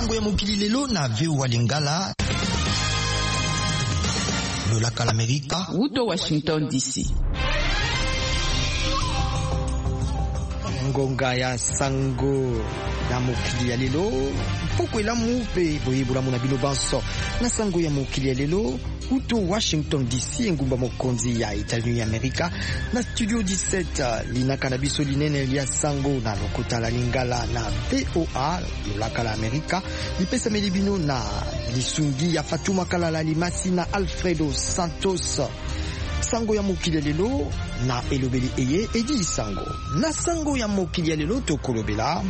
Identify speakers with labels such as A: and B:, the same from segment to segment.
A: sango ya mokili lelo na VOA Lingala lolaka l'Amerika
B: Wuto Washington DC.
A: ngonga ya sango ya mokili ya lelo poko elamu pe boyebolamu na bino banso na sango ya mokili ya lelo Wuto Washington DC engumba mokonzi ya Etats-Unis ya Amerika na studio 17 linaka na biso linene lia sango na lokota la Lingala na VOA lolaka la Amerika lipesameli bino na lisungi ya Fatuma Kalala Limasi na Alfredo Santos. Sango ya mokili lelo na elobeli eye edi sango na sango ya mokili lelo tokolobela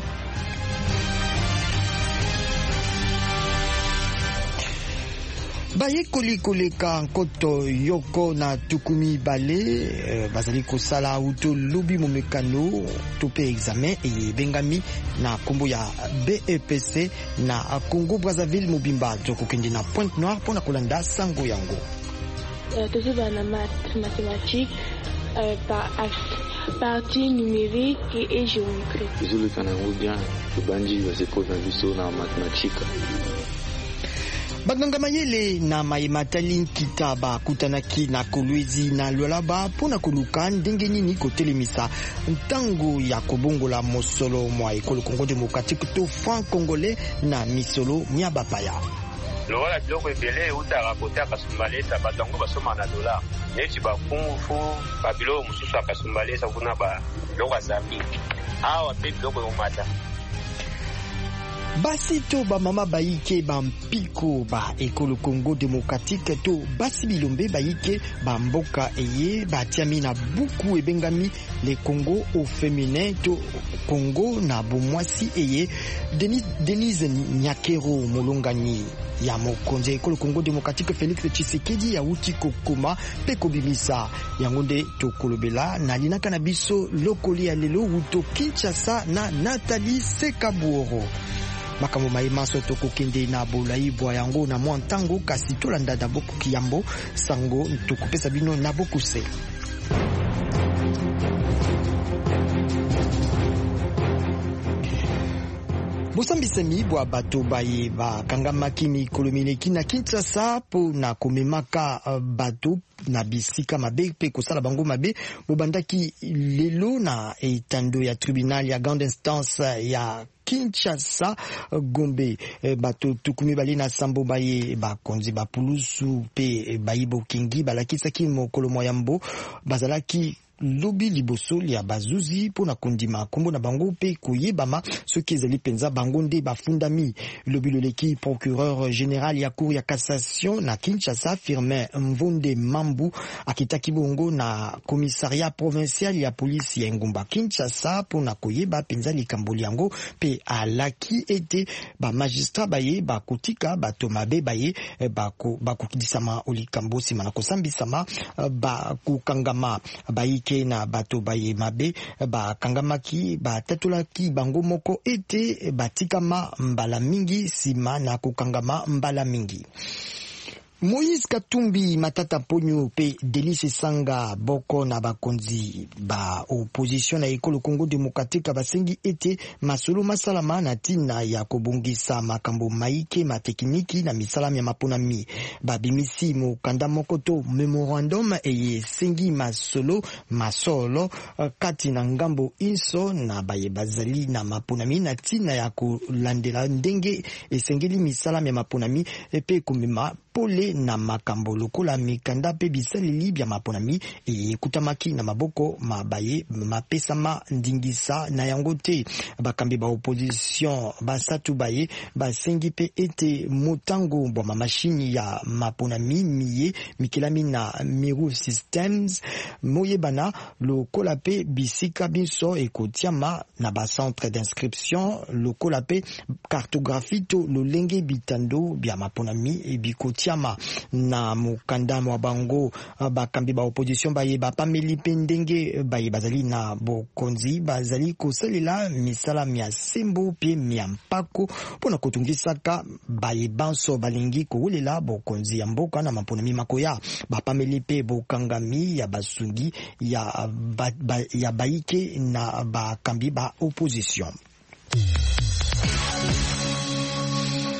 A: bayekoli koleka nkoto yoko na tukumi bale bazali kosala uto lobi momekano to pe examen eye bengami na kombo ya BEPC na Congo Brazzaville mobimba tokokende na Pointe Noire pona kolanda sango yango.
C: Toujours dans la mathématique, partie numérique et géométrie.
D: Toujours le Canada bien, le Banji va se poser dans la mathématique.
A: Baganga mayele na maimatali kitaba kutanaki na Kolwezi na Lualaba pona koluka ndenge nini kotelemisa ntango ya kobongola mosolo mwa ekolo Congo démocratique to franc congolais na misolo nya bapaya.
E: Lola biloko ebele utaka kota kasumbalesa batango basoma na dola neti bakunfu babilo mususu akasumbalesa kuna ba biloko azambi awa pe biloko yomata
A: basi to ba mama baike ba mpiko ba ekolo Congo démocratique to basi bilombe baike ba mboka eye ba tiami na buku ebengami le Congo au féminin to Congo na bomwasi eye Denise Nyakero molongani ya mokonzi ekolo Congo démocratique Félix Tshisekedi ya uti kokoma pe kobimisa yango nde tokolobela na linaka na biso lokoli ya lelo Wuto Kinshasa na Nathalie Sekabuoro. Makambo maimaso tokokende na bolaibwa yango na mwa ntango kasi tolanda na boku kiyambo sango tokopesa bino na bokuse. Bosambisami bwa bato baye bakangamaki mikolo mineki na Kinshasa po na komemaka bato na bisika mabe pe kosala bango mabe bobandaki lelo na etando ya tribunal ya grande instance ya Kinshasa Gombe bato tukumi bali na sambo baye bakonzi bapulusu pe bayibo kingi balakisaki mokolo moyambo bazalaki lobi liboso ya bazuzi pona kondima kombo na bango pe koyebama soki ezali penza bango nde bafundami lobi loleki procureur général ya cour ya cassation na Kinshasa Firmin Mvonde Mambu akitaki bongo na commissariat provincial ya polisi ya Ngumba Kinshasa pona koyeba penza likamboli yango pe alaki ete ba magistrat baye bakotika bato mabe baye bakokidisama olikambo sima na kosambisama bakokangama bayike na bato baye mabe bakangamaki batatolaki bango moko ete batikama mbala mingi sima na kokangama mbala mingi. Moïse Katumbi Matata Ponyo pe Delice Sanga boko na bakonzi ba opposition na ekolo Congo démocratique basengi ete masolo masalama na tina ya kobongisa makambo maike matekiniki na misalami ya maponami babimisi mokanda mokoto memorandum eye sengi masolo kati na ngambo inso na baye bazali na maponami na tina ya kolandela ndenge esengeli misalami ya maponami epe komema pole na makambo lokola mikanda pe bisaleli bya maponami ekutamaki na maboko mabaye mapesama ndingisa na yango te bakambi ba opposition basatu baye basengi pe ete motango bwa mashini ya maponami miye mikelami na Miru Systems moyebana lokola pe bisika biso ekotiama na ba centre d'inscription lokola pe cartographie to lolenge bitando bya maponami ebikotiama na mukanda mwa bango bakambi ba opposition baye bapameli pe ndenge baye bazali na bokonzi bazali kosalela misala mia sembo pe mia mpako pona kotungisaka baye banso balingi kowelela bokonzi ya mboka na maponami makoya bapameli pe bokangami ya basungi ya baike na bakambi ba opposition.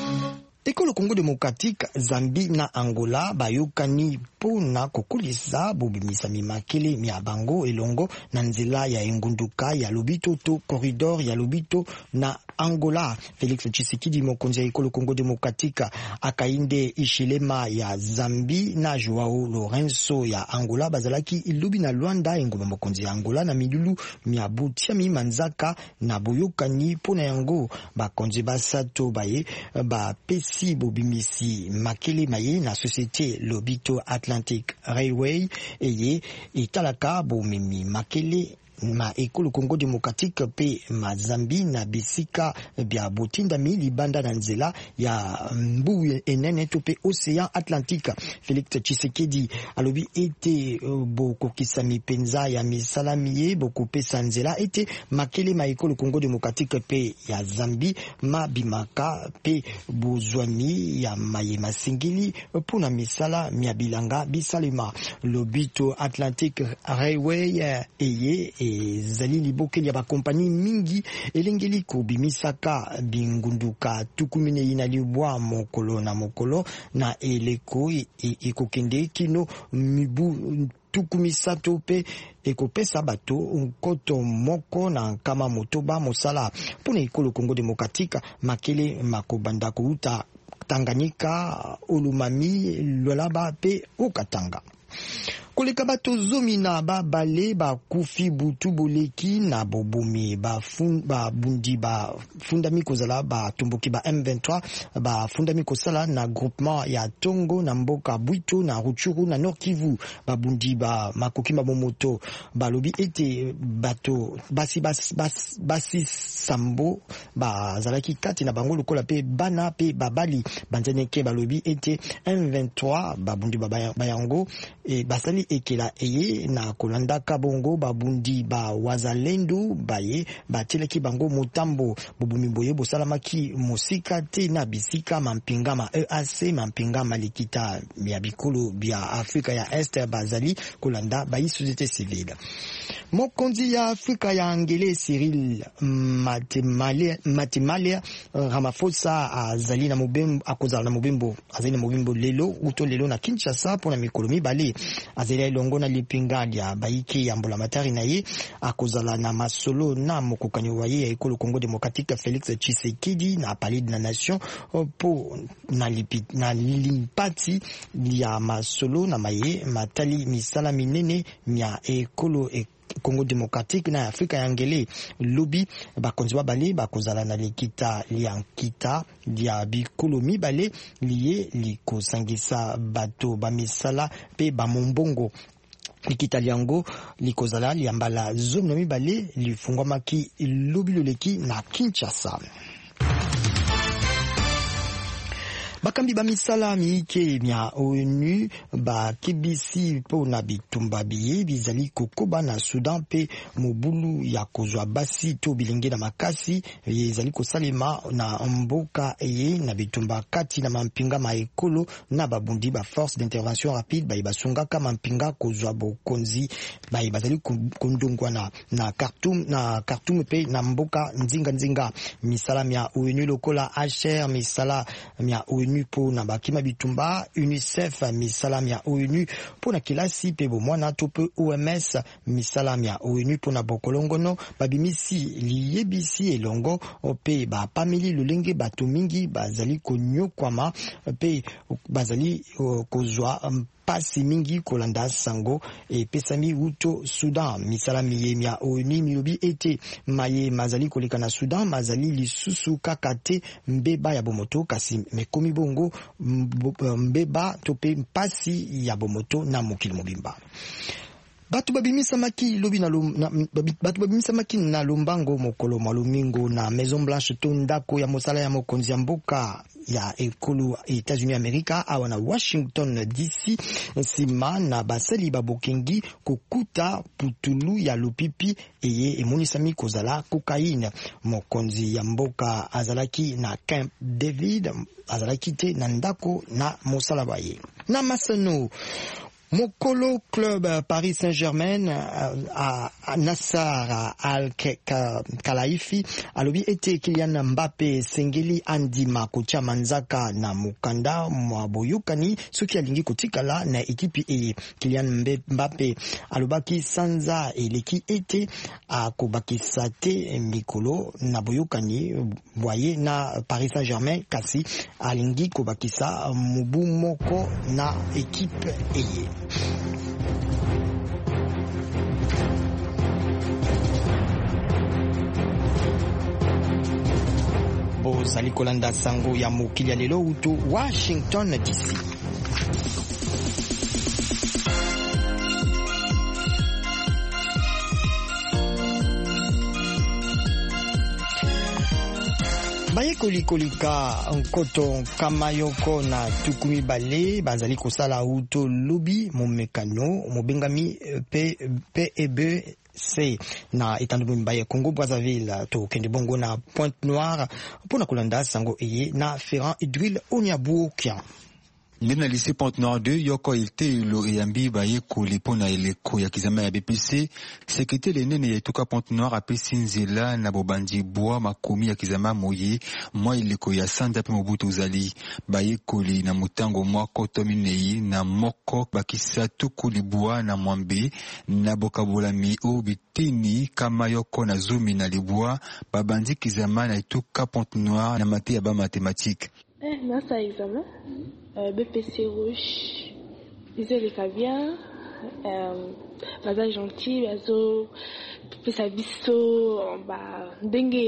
A: ekolo Congo démocratique Zambie na Angola bayokani pona kokolisa bobimisa mimakele mia bango elongo na nzela ya engunduka ya lobito to corridor ya lobito na Angola. Félix Tshisekedi mokonzi ya ekolo Congo démocratique akainde ishilema ya Zambie na Joao Lourenço ya Angola bazalaki ilubi na Luanda engoma mokonzi ya Angola na midulu mia butia mi manzaka na boyokani pona yango bakonzi basato baye ba pesi bobimisi makele maye na société Lobito Atlantic Railway eye italaka bomimi makele ma ekolo Congo démocratique pe ma Zambie na bisika bia botinda mi libanda na nzela ya mbu enene to pe océan Atlantique. Félix Tshisekedi alobi ete bokokisa mipenza ya misala miye bokopesa nzela ete makele ma ekolo Congo démocratique pe ya Zambie ma bimaka pe bozwami ya maye masingili pona misala mia bilanga bisalema. Lobito Atlantic Railway eye zali libokeli ya bakompani mingi elengeli kobimisaka bingunduka tukumine ina libwa mokolo na mokolo na eleko ekokende kino mibu tukumisato pe ekopesa bato nkoto moko na kama motoba mosala pona ekolo Congo démocratique makele makobanda kouta Tanganyika Olumami Lualaba pe Okatanga. Koleka bato zomi na babale bakufi butu boleki na bobomi bundi fundami kozala batomboki ba M23 fundami kosala na groupement ya Tongo na mboka Bwito na Rutshuru na Nord Kivu bundi makoki moto balobi ete bato basi sambo zalaki kati na bango lokola pe bana pe babali banzeneke balobi ete M23 bundi bayango basali ekela eye na kolanda kabongo babundi wazalendo baye bateleki bango motambo bobumi boye bosalamaki mosika te na bisika mampinga ma EAC mampinga malikita ya bikolo bia Afrika ya Est bazali kolanda bayi société civile. Mokonzi ya Afrika ya Angele Cyril Matemalia Ramaphosa azali na mobembo akozala na mobembo azali na mobembo lelo uto lelo na Kinshasa pona mikolo mibale azali longo na lipinga ya baiki ya mbola matari na ye akozala na masolo na mokokani waye ya ekolo Congo démocratique Félix Tshisekedi na Palais de la Nation po na limpati ya masolo na maye matali misala minene mia ekolo Congo démocratique na Afrika ya Ngele lobi bakonzi babale bakozala na lekita liankita dia bikolo mibale liye likosangisa bato bamisala pe bamombongo likita liango likozala liambala zomi na mibale lifungwamaki lobi loleki na Kinshasa. Bakambi bamisala miike mia ONU bakebisi po na bitumba biye bizali kokoba na Sudan pe mobulu ya kozwa basi to bilenge na makasi ezali kosalema na mboka eye na bitumba kati na mampinga maekolo na babundi ba force d'intervention rapide basungaka mampinga kozwa bokonzi bazali kondongwa na Khartoum pe na mboka nzinga misala mia ONU lokola HR misala mia ONU po na bakima bitumba UNICEF misalam ya ONU po na kilasi pe bomwana to pe OMS misalam ya ONU po na bokolongono babimisi liyebisi elongo pe ba pamili lolenge bato mingi bazali konyokwama pe bazali kozwa pasi mingi kolanda sango pesami uto Sudan misalami ye mia ONU milobi ete maye mazali koleka na Sudan mazali lisusu kakate mbeba ya bomoto kasi mekomi bongo mbeba tope pasi ya bomoto na mokili mobimba. Batu babimisa maki na lombango mokolo malumingo na Maison Blanche to ndako ya mosala ya mokonzi ya mboka ya ekolo États-Unis Amerika awa na Washington DC sima na basali babokengi kokuta putulu ya lupipi eye emonisami kozala kokaine. Mokonzi ya mboka azalaki na Camp David azalaki te na ndako na mosala baye na Masano. Mokolo Club Paris Saint-Germain à Nassar Al-Khelaifi alobi ete Kylian Mbappé sengeli andima kocha manzaka na mukanda mwa boyukani soki alingi kotikala na ekipi eye. Kylian Mbappé alobaki sanza eleki ete akobakisa te mikolo na boyukani boye na Paris Saint-Germain kasi alingi kobakisa mubu moko na ekipe eye. Bozali kolanda sango ya mokili ya lelo uto Washington DC. Baye kolikolika nkoto kamayoko na tukumi bale bazali kosala uto lobi momekano mobengami PEBC na etando mbaye Congo Brazzaville to kende bongo na Pointe-Noire pona kolanda sango eye na Ferrand Idril Onyabuokia.
B: Ndena lycée Pointe-Noire 2 yoko iltelo eyambi baye kolipona eleko ya kizama ya BPC sekete lenene ya tuka Pointe-Noire apesi nzela na bobandi bois makomi ya kizama moye mwa eleko ya sanda pe mobutu uzali baye koli na mutango mwa koto minei na moko bakisa tukuli bois na mwambe na bokabolami obitini kama yoko na zumi na libois babandi kizama na tuka Pointe-Noire na mate ya ba mathématique.
C: Nasa examen BPC rouge ils étaient bien baza gentil bazo pesa biso ba ndenge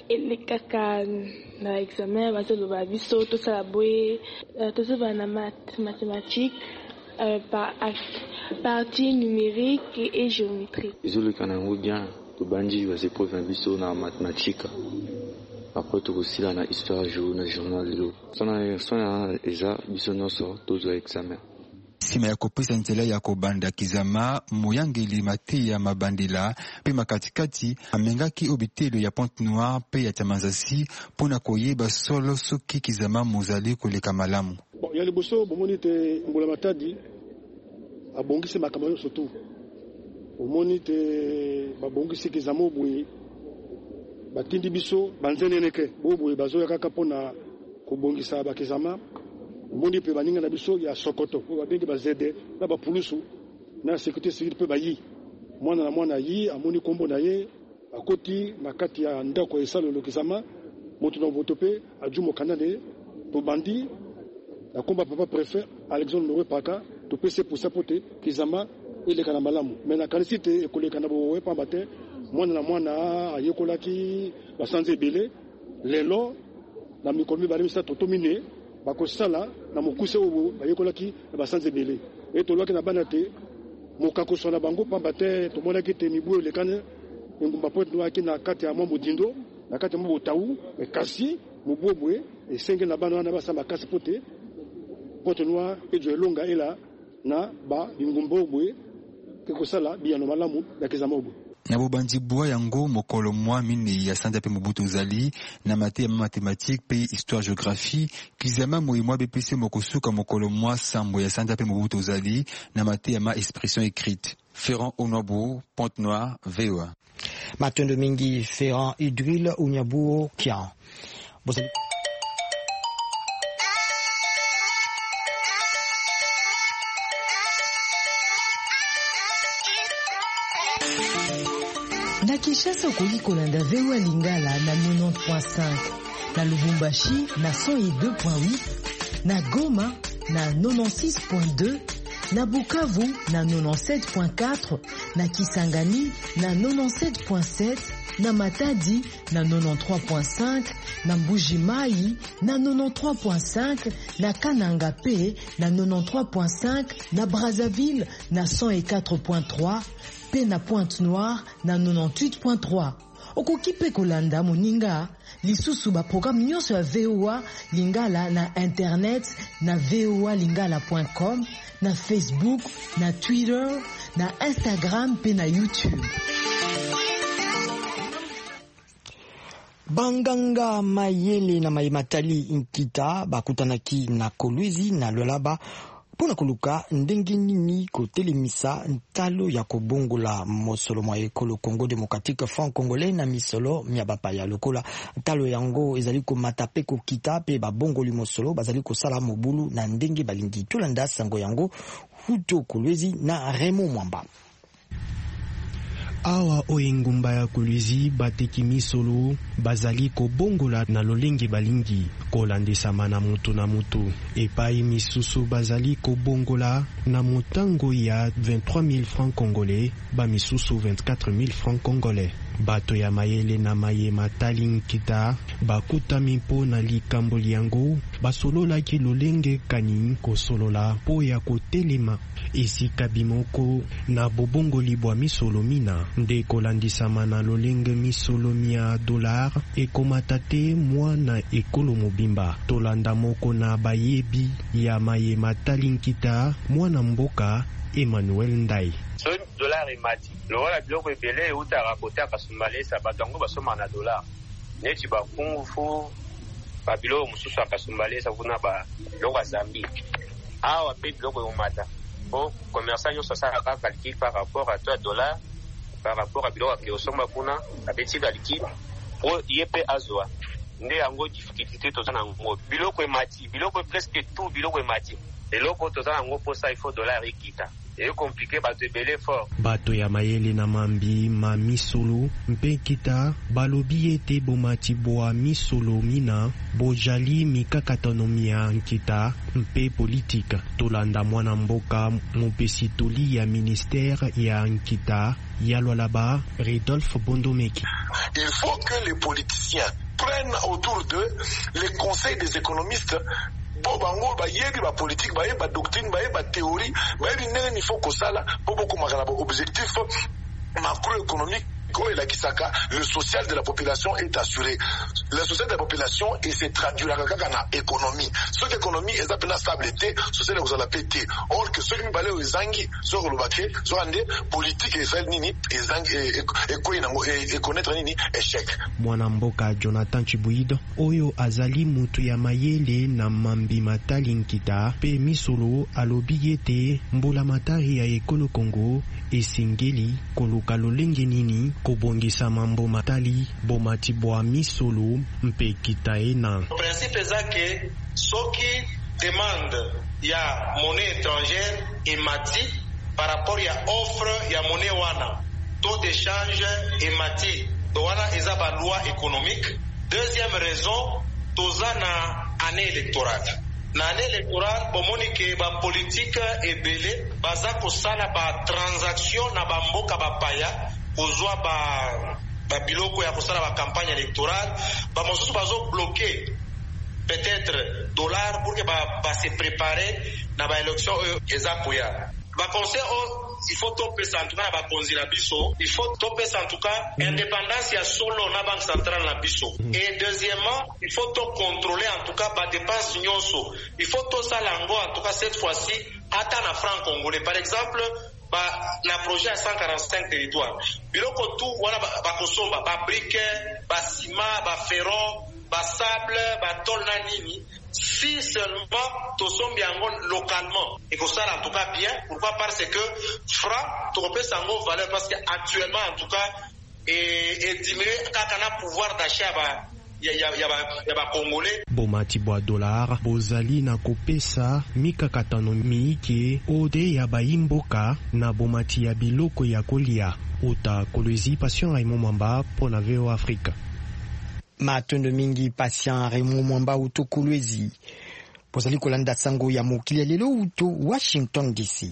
C: lekaka na examen bazo loba biso to sala boye to sala na mathématique par partie numérique et géométrie
D: ils le kanango bien to banji aux épreuves biso na mathématique. Après tout aussi là na histoire géo na journal lelo sana eza biso nyonso tozo examen
B: sima ya kopesa nzela ya kobanda kizama moyangeli mate ya mabandela pe makatikati amengaki obitelo ya Pointe-Noire pe ya Tamanzasi pona koyeba solo soki kizama mozali koleka malamu.
F: Bon ya liboso bomoni te mbola matadi abongisi makambo surtout bomoni te babongisi kizama obwe batindi biso banzeneneke boboye bazoya kaka pona kobongisa bakizama moni pe baninga na biso ya Sokoto ko babengi bazede na bapulusu na sécurité civile pe bayi mwana na mwana yi amoni kombo na ye akoti na kati ya ndako esalo lokizama moto na voto pe ajumo kanane to bandi na komba papa préfet Alexandre Noé Paka to pese pour sapoter kizama ile kana malamu mena kanisite ekoleka na bo wepa bate mwana na mwana ayekolaki basanze ebele lelo na mikomi balimisa totomine bakosala na mokuse obo bayekolaki basanze ebele etolwaki na bana te mokakoso na bango pamba te tomonaki te mibu elekane engumba Pointe-Noire na kati ya mambo dindo na kati ya mambo tawu kasi mobobwe esenge na bana wana basamba kasi pote Pointe-Noire ejo elonga ela na ba bingumba obwe kekosala biyano malamu ya kizama obwe
B: na bobandi bois yango mokolo mwa mine ya sanda pe mobutu uzali na mate ya mathématique pe histoire géographie kizama moyi mwa BPC mokosuka mokolo mwa sambo ya sanda pe mobutu uzali na mate ya ma expression écrite. Ferrand Onyabuo, Pointe-Noire, VOA.
A: Matondo mingi Ferrand Idril Onyabuo Kia.
G: Na Kinshasa okoki kolanda VOA Lingala na 90.5, na Lubumbashi na 102.8, na Goma na 96.2, na Bukavu na 97.4, na Kisangani na 97.7, na Matadi na 93.5, na Mbuji-Mayi na 93.5, na Kananga P na 93.5, na Brazzaville na 104.3, pe na Pointe-Noire na 98.3. Okoki pe kolanda moninga lisusu ba programme nyonso ya VOA Lingala na internet na voalingala.com, na Facebook, na Twitter, na Instagram pe na YouTube.
A: Banganga Mayele na Mayimatali Nkita bakutanaki na Kolwezi na Lolaba pona koluka ndenge nini kotelemisa ntalo ya kobongola mosolo mwa ekolo Congo Démocratique Front Congolais na misolo mya bapaya lokola ntalo yango ezali komata pe kokita pe babongoli mosolo bazali kosala mobulu na ndenge balingi tolanda sango yango Huto Kolwezi na Raymond Mwamba.
H: Awa oengumba ya Kolwezi bateki misolo bazali kobongola na lolenge balingi kolandisama na mutu na mutu epai misusu bazali kobongola na motango ya 23 000 francs congolais ba misusu 24 000 francs congolais. Bato ya mayele na mayema talinkita bakutami mpo na likambo yango basololaki lolenge kani kosolola po ya kotelema esika bimoko na bobongoli bwa misolo mina nde kolandisama na lolenge misolo mia $, ekomata te mwana ekolo mobimba tolanda moko na bayebi ya mayema talinkita mwana mboka Emmanuel Ndai.
E: So dollar emati lokola biloko ebele euta rakote akasumbalesa bato yango basoma na dollar neti bakungufu babiloko mosusu akasumbalesa kuna biloko ya Zambie awa mpe biloko eomata po commerçant nyonso asalaka calcul par rapport à toi dollar par rapport à biloko akeosomba kuna abeti calcul po ye mpe azwa nde yango difficulté toza na yango biloko emati biloko presque tout biloko emati eloko toza na yango posa il faut dollar ekita et compliqué bato ebele fort
H: bato ya mayele na mambi ma misolo mpe kita balobi ete bomati bwa misolo mina bojali mikakatano ya nkita mpe politique tolanda mwana mboka mopesi toli ya ministère ya nkita ya lwalaba Rodolphe Bondomeki.
I: Il faut que les politiciens prennent autour d'eux les conseils des économistes bo bango bayebi ba politique bayebi ba doctrine bayebi ba théorie bayebi ndenge ni faut kosala po boko makala ba objectif macroéconomique ko la kisaka le social de la population est assuré. Le social de la population et se traduira kaka na économie. Ce économie est appelée stabilité, social vous allez péter. Or que ceux qui balé aux zangi sur le baquet, sur ande politique et fait nini et zangi et connaître nini échec.
H: Mwana mboka Jonathan Chibuido oyo azali mutu ya mayele na mambi matali nkita pe misolo alobi ete mbola matari ya ekolo Congo esengeli koluka lolenge nini kobongisa mambo matali bomati bwa misolo mpe kitaena.
J: Principe zake soki demande ya monnaie étrangère emati par rapport ya offre ya monnaie wana taux d'échange emati do wana eza ba loi économique. Deuxième raison toza na année électorale. Na année électorale bomoni ke ba politique ebele baza kosala ba transaction na ba mboka bapaya kozwa ba biloko ya kosala ba campagne électorale ba mosusu bazo bloquer peut-être dollar pour que ba se préparer na ba élection ezakoya. Ba conseil il faut topé en tout cas ba konzi la biso, il faut topé en tout cas indépendance ya solo na banque centrale na biso. Et deuxièmement, il faut to contrôler en tout cas ba dépenses nyonso. Il faut to salango en tout cas cette fois-ci ata na franc congolais. Par exemple, na projet à 145 territoires. Biloko tout wana ba kosomba ba brique, ba ciment, ba ferro, ba sable, ba tôle na nini. Si seulement tosombi yango localement et que ça en tout cas bien, pourquoi? Parce que franc tropé sango valeur parce que actuellement en tout cas et diminuer kakana pouvoir d'achat ya Congolais.
H: Bomati bwa dollar bozali na kopesa mikakatano miike ode ya baimboka na bomati ya biloko ya kolia. Ota Kolwezi Patient Raymond Mwamba pona VOA Afrika.
A: Matondo mingi Patient Raymond Mwamba uto Kolwezi. Pozali kolanda sango ya mokili lelo uto Washington DC.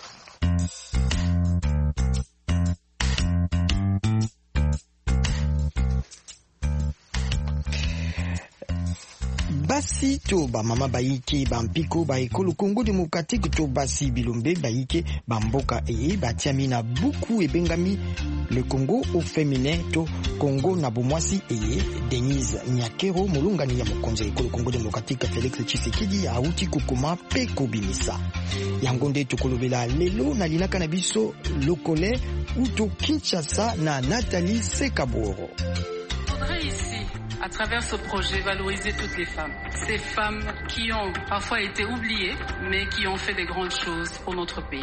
A: Basi to ba mama baike bampiko ba ekolo Congo Démocratique to basi bilombe baike bamboka batiami na buku ebengami le Congo au féminin to Congo na bomwasi Denise Nyakero molungani ya mokonzi ekolo Congo Démocratique Félix Tshisekedi auti kokoma pe kobimisa yango nde tokolobela lelo na linaka na biso lokole uto Kinshasa na Nathalie Sekaboro.
K: Ici à travers ce projet, valoriser toutes les femmes. Ces femmes qui ont parfois été oubliées, mais qui ont fait des grandes choses pour notre pays.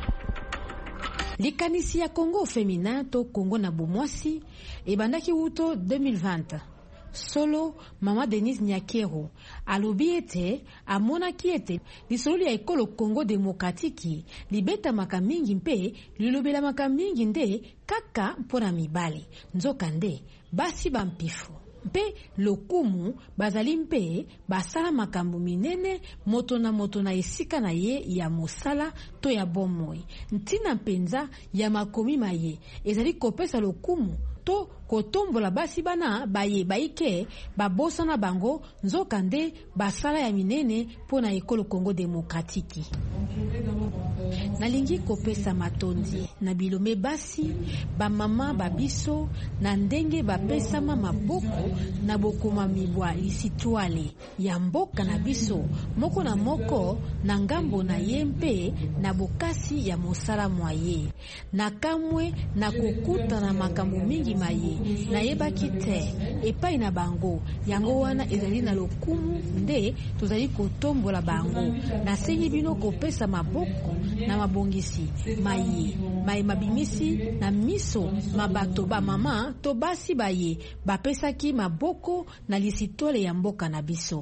L: Likanisi ya Congo féminin to Congo na bomwasi ebandaki wuto 2020. Solo Mama Denise Nyakero alobi ete amonaki ete lisolo ya ekolo Congo demokratiki libeta makamingi mpe lilobela makamingi nde kaka mpona mibali nzoka nde basi bampifu mpe lokumu bazali mpe basala makambo minene moto na esika na ye ya mosala to ya bomoi ntina mpenza ya makomi maye ezali kopesa lokumu to kotombola basi bana baye baike babosa na bango nzoka nde basala ya minene pona ekolo Congo demokratiki. Nalingi kopesa matondi na bilome basi ba mama babiso na ndenge bapesa maboko na bokoma mibwa lisitwale ya mboka na biso moko na moko na ngambo na yempe na bokasi ya mosala mwaye na kamwe na kokuta na makambo mingi maye na yebaki te epai na bango yango wana ezali na lokumu nde tozali kotombola bango na sengi bino kopesa maboko na mabongisi maye mabimisi na miso mabato ba mama to basi baye bapesaki maboko na lisitole ya mboka na biso.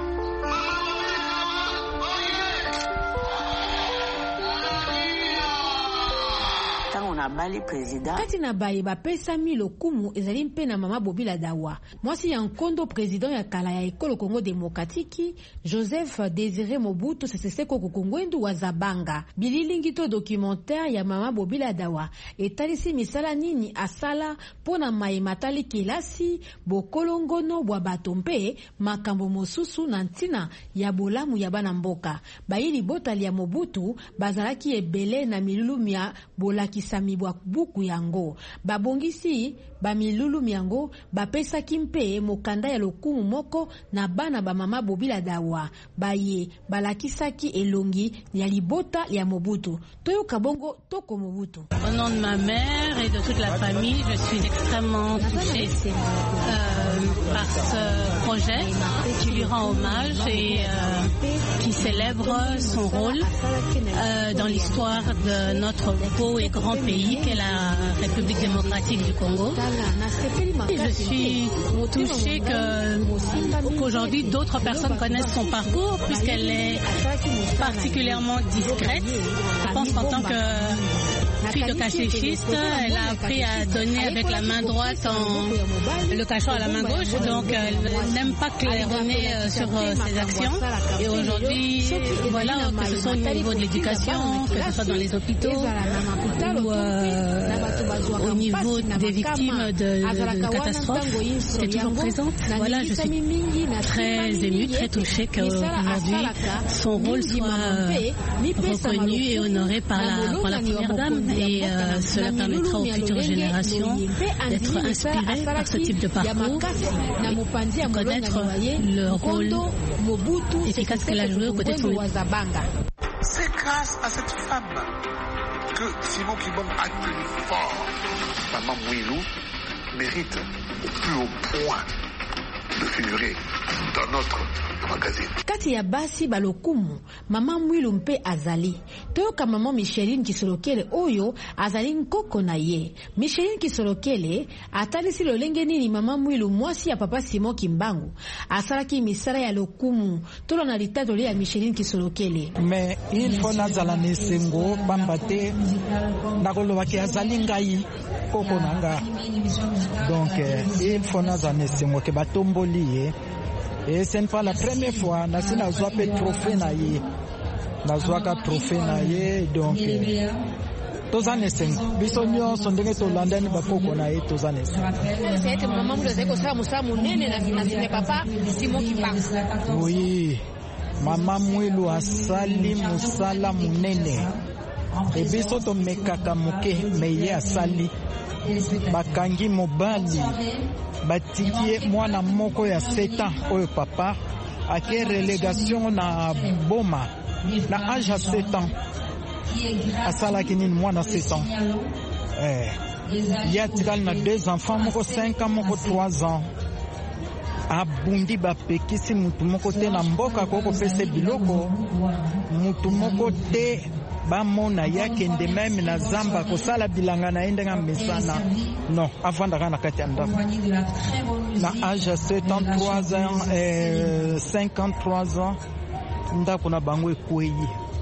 L: Kati na baye bapesa mi lokumu ezali mpe na Mama Bobila Dawa mwasi ya nkondo president ya kala ya ekolo Congo demokratiki Joseph Désiré Mobutu Sese Seko Kukungwendu wa Zabanga. Bililingi to documentaire ya Mama Bobila Dawa etalisi misala nini asala pona maye matali kilasi bokolongono bwa bato mpe makambo mosusu na ntina ya bolamu ya bana mboka. Bayili botali ya Mobutu bazalaki ebele na milulu mia bolakisa mibwa buku yango babongisi ba milulu miango bapesa kimpe mokanda ya lokumu moko na bana ba Mama Bobila Dawa baye balakisaki elongi ya libota ya Mobutu toyo kabongo toko Mobutu.
M: Au nom de ma mère et de toute la famille, je suis extrêmement touchée par ce projet qui lui rend hommage et qui célèbre son rôle dans l'histoire de notre beau et grand pays qu'est la République démocratique du Congo. Et je suis touchée qu'aujourd'hui d'autres personnes connaissent son parcours puisqu'elle est particulièrement discrète. Je pense qu'en tant que fille de catéchiste, elle a appris à donner avec la main droite le cachot à la main gauche, donc elle n'aime pas claironner sur ses actions. Et aujourd'hui, voilà, que ce soit au niveau de l'éducation, que ce soit dans les hôpitaux ou au niveau des victimes de catastrophes, c'est toujours présente. Voilà, je suis très émue, très touchée qu'aujourd'hui son rôle soit reconnu et honoré par la Première Dame. Et cela permettra aux futures générations d'être inspirées par ce type de parcours et connaître le rôle efficace qu'elle a joué aux côtés de son époux.
I: C'est grâce à cette femme que Simon Kibong a tenu fort. Maman Mouilou mérite au plus haut point de figurer dans notre magazine.
L: Kati ya basi balokumu Mama Mwilu mpe azali toyoka Mama Micheline Kisolokele oyo azali nkoko na ye. Micheline Kisolokele atalisi lolenge nini Mama Mwilu mwasi ya Papa Simon Kimbangu asalaki misala ya lokumu tolo na litato ya Micheline Kisolokele.
N: Mais il faut nazala nesengo bambate nakoloba ki azali ngai koko nanga. Donc il faut nazala nesengo ke batomboli ye. Et ce n'est pas la première fois, nasi nazwa pe trophée na ye. Nazwa ka trophée na ye, donc tozane sengo. Biso nyonso ndenge tolandani bakoko na ye tozane sengo.
L: C'est maman Mwilu zeko sala musala munene na papa Simon Kimbangu.
N: Oui, Mama Mwilu asali musala munene. E biso to mekaka muke meye asali. Bakangi mobali batikie mwana moko ya 7 ans oyo papa ake relégation na boma na âge à 7 ans asalaki nini mwana 7 ans ya tikali na 2 enfants moko 5 ans moko 3 ans abundi bapekisi mutu moko te na mboka kokopesa biloko mutu moko te bamona yakende meme na zamba kosala bilanga na ye ndenge mesana non avandaka na kati ya ndako na age ya 73 ans 53 ans ndako na bango ekwei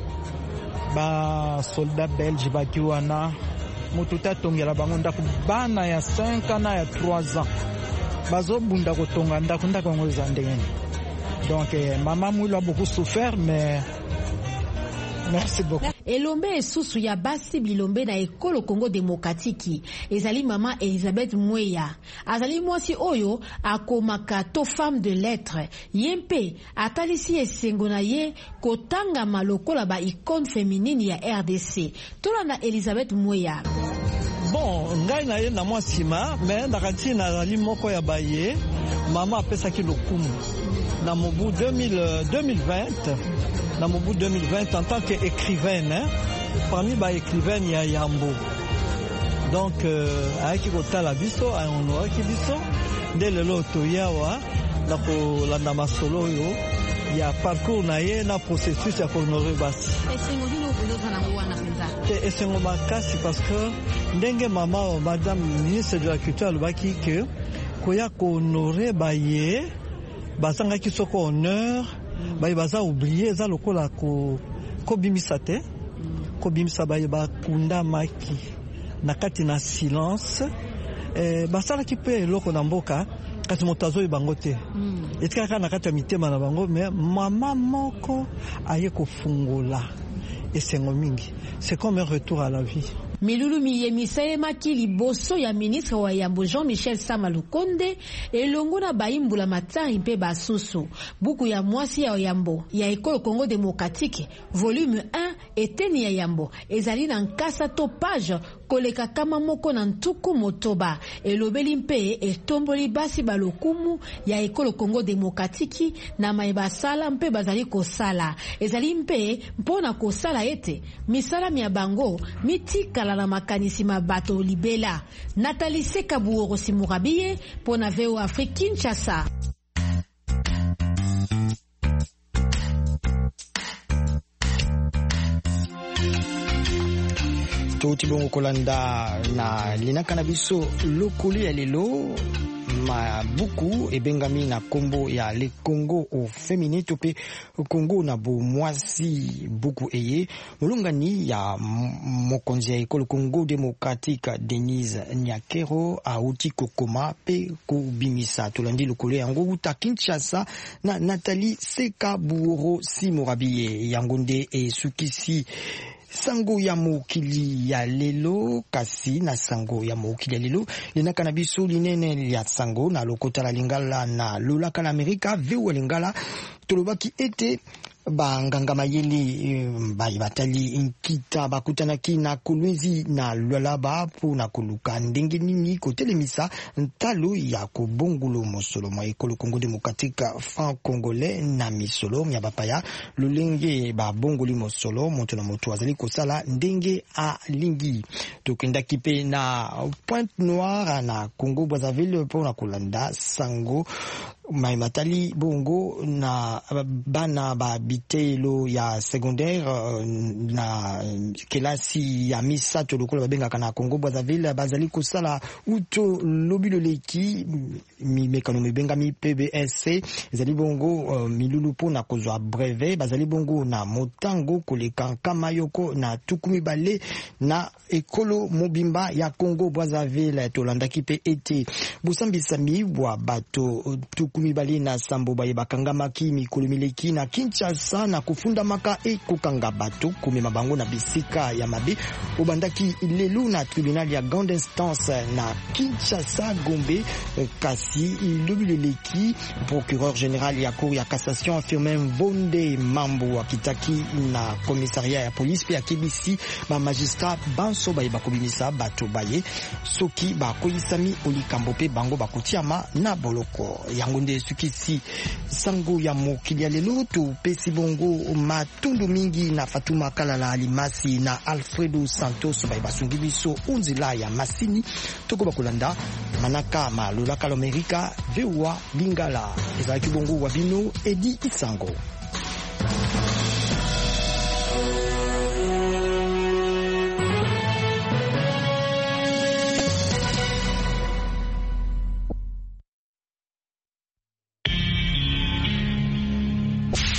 N: basoldat belge baki wana moto te atongela bango ndako bana ya 5 na ya 3 ans bazobunda kotonga ndako yango eza ndenge donc mama Mwilu a beaucoup souffert mais merci beaucoup.
L: Elombe esusu ya basi bilombe na ekolo Congo Démocratique ezali mama Elisabeth Mweya azali mwasi oyo akomaka to femme de lettres yempe atalisi esengo na ye kotanga malokola ba icône féminine ya RDC tola na Elisabeth Mweya.
O: Bon, ngai na ye na mwasi ma mais ndakati na zali moko ya baye mama apesaki lokumu na mobu 2020 na mobu 2020 en tant qu'écrivaine parmi ba écrivaine ya Yambo donc ayaki kotala biso ayonoraki biso nde lelo toyawa na kolanda masolo oyo ya parcours na ye na processus ya kohonore basi esengo makasi parce que ndenge mama madame ministre de la culture alobaki ke koya kohonore baye bazangaki soko honneur baye baza oublié eza lokola kobimisa te kobimisa baye bakundamaki na kati na silence basalaki mpe eloko na mboka kasi moto azoyeba bango te etikaka na kati ya mitema na bango mais mama moko aye kofungola esengo mingi c'est comme un retour à la vie.
L: Milulu miyemisa emaki liboso ya ministre wa Yambo Jean-Michel Sama Lukonde elongo na baimbula matari mpe basusu buku ya mwasi ya Yambo ya ekolo Congo Démocratique volume 1 eteni ya Yambo ezali na nkasa to page koleka kama moko na ntuku motoba elobeli mpe etomboli basi balokumu ya ekolo Congo Démocratique na maibasala mpe bazali kosala ezali mpe mpona kosala ete misala mia bango mitika na makanisi mabato libela Nathalie Sekabuoro Simurabie pona Veo Afrique Kinshasa.
A: Toti bongo kolanda na linaka na biso lokoli ya lelo mabuku ebengami na kombo ya le Congo au féminin tope Congo na bo mwasi buku eye mulungani ya mokonzi ya ekolo Congo Démocratique Denise Nyakero auti kokoma pe kubimisa tolandi lokolo yango uta Kinshasa na Nathalie Sekabuoro Simurabie yango nde esukisi sango ya mokili ya lelo kasi na sango ya mokili ya lelo linaka na biso linene ya sango na lokota la lingala na lolaka na Amerika vewa lingala tolobaki ete banganga mayeli batali nkita bakutanaki na Kolwezi na Lualaba pona koluka ndenge nini kotelemisa ntalo ya kobongolo mosolo mwa ekolo Congo Démocratique franc-congolais na misolo ya bapaya lolenge babongoli mosolo moto na moto azali kosala ndenge a lingi tokendaki pe na Pointe-Noire na Congo Brazzaville pona kolanda sango matali bongo na bana ba bitelo ya secondaire na kelasi ya misato lokola babengaka na Congo Brazzaville bazali kosala uto lobilo leki mekano mebenga mi PBSC ezali bongo milulu pona kozwa brevet bazali bongo na motango koleka kama yoko na tukumi bale na ekolo mobimba ya Congo Brazzaville tolandaki pe ete busambisami bwa bato kumibali na sambo baye bakangamaki mikolo mileki na Kinshasa na kufunda maka kukanga bato kumema bango na bisika ya mabe obandaki lelu na tribunal ya grande instance na Kinshasa Gombe kasi lobileleki procureur général ya cour ya cassation Firmin Mbonde Mambo akitaki na commissariat ya police pe akibisi ba magistrat banso baye bakobimisa bato baye soki bakoyisami olikambo pe bango bakotiama na boloko yango nde sukisi sango ya mokili ya lelo to pesi bongo matundu mingi na Fatuma Kalala Alimasi na Alfredo Santos basungi biso unzila ya masini toko bakolanda manaka malula kala Amerika vewa lingala ezalaki bongo wa bino Edi Isango.